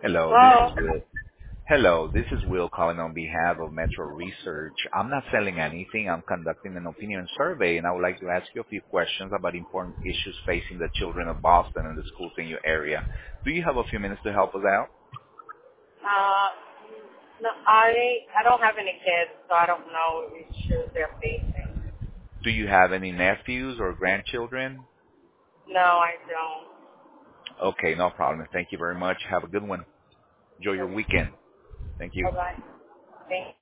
Hello, this is Well, Will. Hello, this is Will calling on behalf of Metro Research. I'm not selling anything. I'm conducting an opinion survey, and I would like to ask you a few questions about important issues facing the children of Boston and the schools in your area. Do you have a few minutes to help us out? uh, no, I don't have any kids, so I don't know the issues they're facing. Do you have any nephews or grandchildren? No, I don't. Okay, no problem. Thank you very much. Have a good one. Enjoy your weekend. Thank you. Bye bye. Thank